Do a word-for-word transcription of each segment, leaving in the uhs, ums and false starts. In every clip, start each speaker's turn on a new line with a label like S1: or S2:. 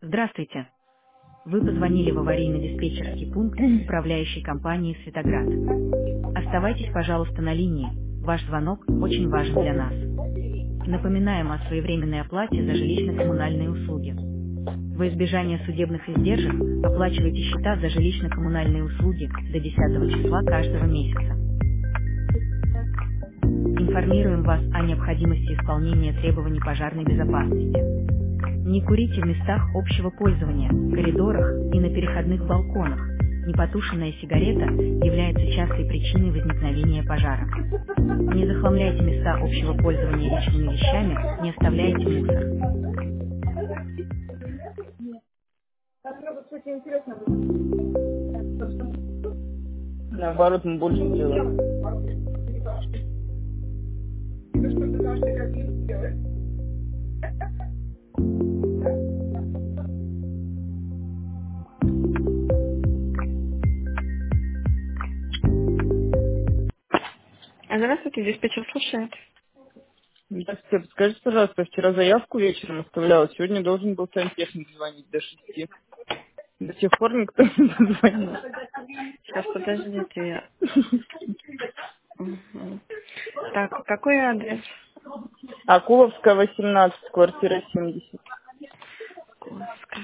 S1: Здравствуйте. Вы позвонили в аварийно-диспетчерский пункт управляющей компании «Светоград». Оставайтесь, пожалуйста, на линии. Ваш звонок очень важен для нас. Напоминаем о своевременной оплате за жилищно-коммунальные услуги. Во избежание судебных издержек оплачивайте счета за жилищно-коммунальные услуги до десятого числа каждого месяца. Информируем вас о необходимости исполнения требований пожарной безопасности. Не курите в местах общего пользования, коридорах и на переходных балконах. Непотушенная сигарета является частой причиной возникновения пожара. Не захламляйте места общего пользования личными вещами, не оставляйте мусор.
S2: Наоборот, мы больше делаем.
S3: Здравствуйте, диспетчер слушает.
S2: Здравствуйте, подскажите, пожалуйста, вчера заявку вечером оставляла, сегодня должен был сантехник звонить до шести. До сих пор никто не позвонил.
S3: Сейчас, подождите. я- Мгм. Так, какой адрес?
S2: Акуловская, восемнадцать, квартира семьдесят.
S3: Куловская.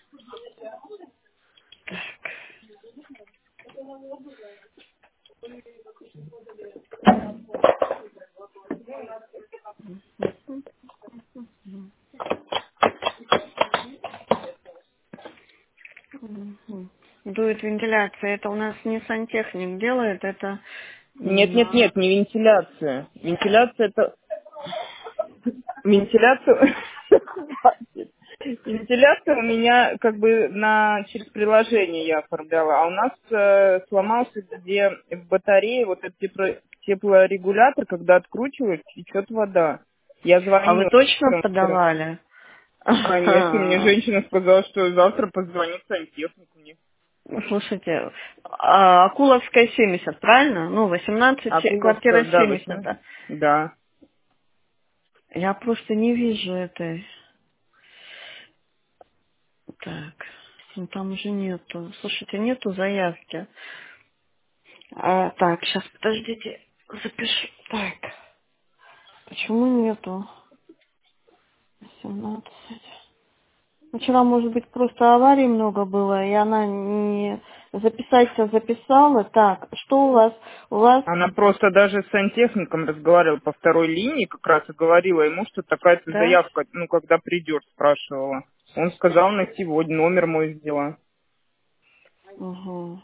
S3: Так. Мгм. Дует вентиляция. Это у нас не сантехник делает, это...
S2: Нет,
S3: м,
S2: нет, нет, не вентиляция. Вентиляция это... Вентиляцию... Хватит. Вентиляция у меня как бы на через приложение я оформляла, а у нас э, сломался, где в батарее вот этот тепло- теплорегулятор, когда откручивают, течет вода. Я
S3: А вы
S2: звонила
S3: точно
S2: вчера.
S3: подавали?
S2: Конечно, мне женщина сказала, что завтра позвонит сантехник мне.
S3: Слушайте, а, Акуловская семьдесят, правильно? Ну, восемнадцать, квартира
S2: Акуловская, да,
S3: семьдесят.
S2: восемнадцать. Да.
S3: Я просто не вижу этой. Так, ну там уже нету. Слушайте, нету заявки. А, так, сейчас, подождите, запишу. Так, почему нету? восемнадцать. Вчера, может быть, просто аварий много было, и она не записать-то записала. Так, что у вас? У вас,
S2: Она просто даже с сантехником разговаривала по второй линии, как раз и говорила ему, что такая-то
S3: да?
S2: заявка, ну, когда придет, спрашивала. Он сказал на сегодня, номер мой взяла.
S3: Угу.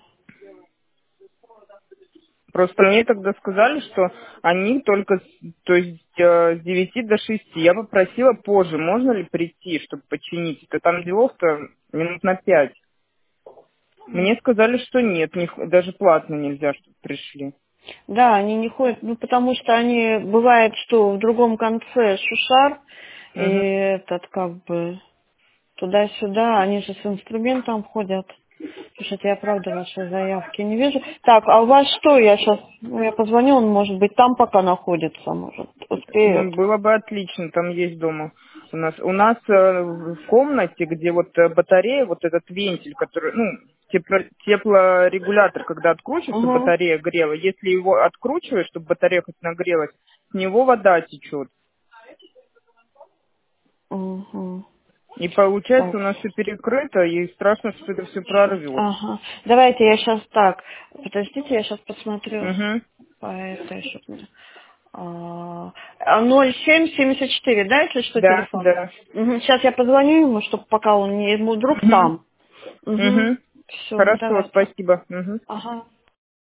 S2: Просто мне тогда сказали, что они только, с- то есть э, с девяти до шести. Я попросила позже, можно ли прийти, чтобы починить. Это там делов-то минут на пять. Мне сказали, что нет, не х- даже платно нельзя, чтобы пришли.
S3: Да, они не ходят, ну, потому что они, бывает, что в другом конце шушар, и
S2: Мгм.
S3: этот, как бы, туда-сюда, они же с инструментом ходят. Слушайте, я правда вашей заявки не вижу. Так, а у вас что? Я сейчас, ну, я позвоню, он, может быть, там пока находится, может, успеет.
S2: Ну, было бы отлично, там есть дома. У нас, у нас э, в комнате, где вот э, батарея, вот этот вентиль, который, ну, тепло- теплорегулятор, когда откручивается, чтобы
S3: Угу,
S2: батарея грела, если его откручиваешь, чтобы батарея хоть нагрелась, с него вода течет.
S3: угу.
S2: И получается
S3: Так,
S2: у нас все перекрыто, и страшно, что это все прорвет.
S3: ага. Давайте я сейчас так, подождите, я сейчас посмотрю
S2: Угу.
S3: по этой, чтоб мне- а, а, ноль семь семьдесят четыре, да, если что,
S2: Да,
S3: телефон?
S2: да.
S3: Сейчас я позвоню ему, чтобы пока он не, ему вдруг
S2: Угу.
S3: там. Угу.
S2: Угу.
S3: Все,
S2: Хорошо,
S3: давайте.
S2: спасибо. Угу.
S3: Ага.